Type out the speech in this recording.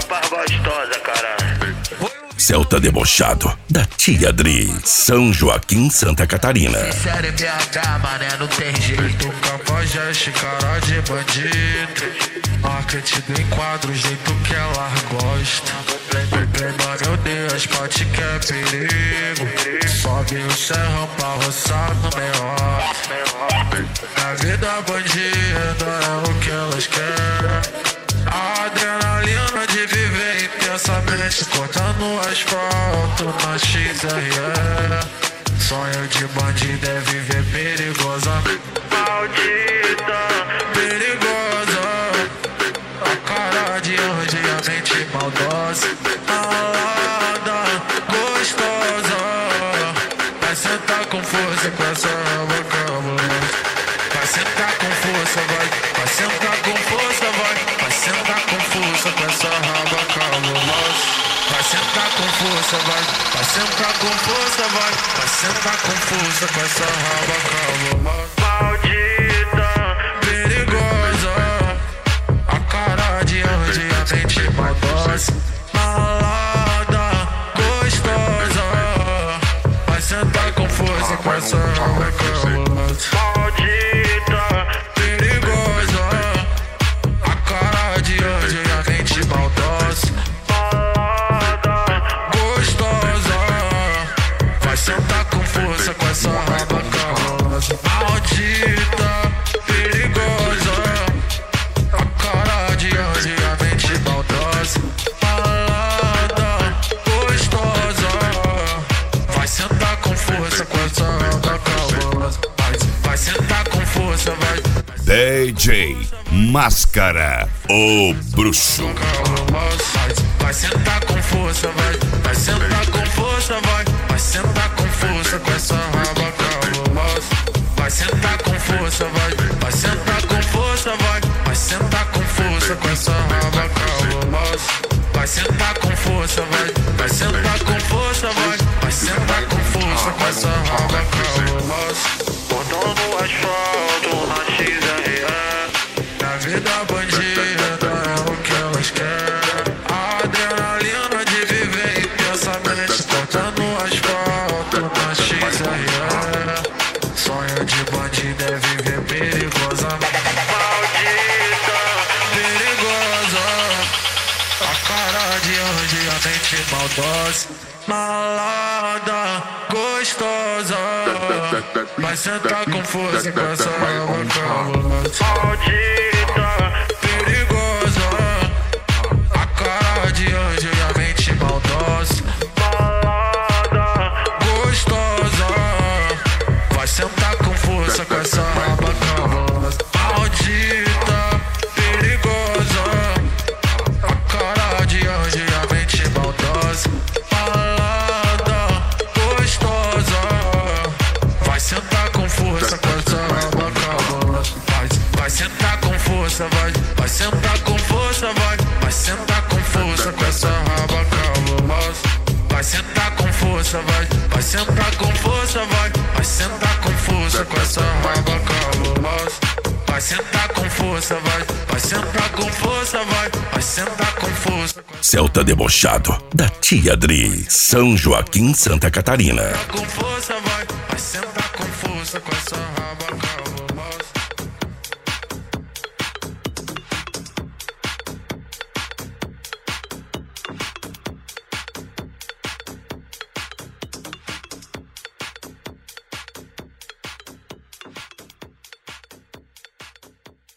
rapaz gostosa, caralho. Celta debochado da tia Dri, São Joaquim, Santa Catarina. Sério, BH, mané, não tem jeito. Cafajeste, cara de bandido. Marketing do enquadro, o jeito que ela gosta. Meu Deus, pode que é perigo. Sobe o serrão pra roçar no meu. A vida bandida é o que elas querem. A adrenalina de viver intensamente, cortando o asfalto na XRE. Sonho de bandido é viver perigosamente. Maldita, Perigosa, a cara de anjo e a mente maldosa. Malada, gostosa, vai sentar com força com essa boca cabulosa. Vai sentar com força, vai sentar com força, vai sentar com força com essa raba cabulosa. Vai sentar com força, vai sentar com força, vai sentar com força com essa raba cabulosa. maldita, Perigosa, a cara de anjo e a mente maldosa. Malada, gostosa, vai sentar com força com essa raba cabulosa. maldita, Perigosa, a cara de anjo e a mente maldosa. Gostosa, vai sentar com força com essa raba cabulosa. Maldita, perigosa, a cara de anjo e a mente maldosa. Malada, gostosa, vai sentar com força com essa raba cabulosa. Vai sentar com força, vai DJ Máscara, o bruxo. Vai sentar com força, vai sentar com força, vai sentar com força com essa raba cabulosa. Vai sentar com força, vai sentar com força, vai sentar com força com essa raba cabulosa. Vai sentar com força, vai sentar com força, vai sentar com força com essa raba cabulosa. cortando o asfalto na XRE. Na vida bandida é o que elas querem. A adrenalina de viver intensamente, cortando o asfalto na XRE. Sonho de bandido é viver perigosamente. Maldita, Perigosa, a cara de anjo e a mente maldosa. Malada, gostosa, vai sentar com força com essa raba cabulosa. maldita, Perigosa, a cara de anjo e a mente maldosa. malada, Gostosa, vai sentar com força com essa raba cabulosa. Maldita, perigosa, a cara de anjo e a mente maldosa. Malada, gostosa, vai sentar com força com essa raba cabulosa. Vai sentar com força, vai sentar com força, vai sentar com força com essa raba cabulosa. Vai sentar com força, vai sentar com força, vai sentar com força com essa raba cabulosa. Vai sentar com força, vai sentar com força, vai sentar com força. Celta debochado da tia Dri, São Joaquim, Santa Catarina. Com força, vai sentar com força com essa raba.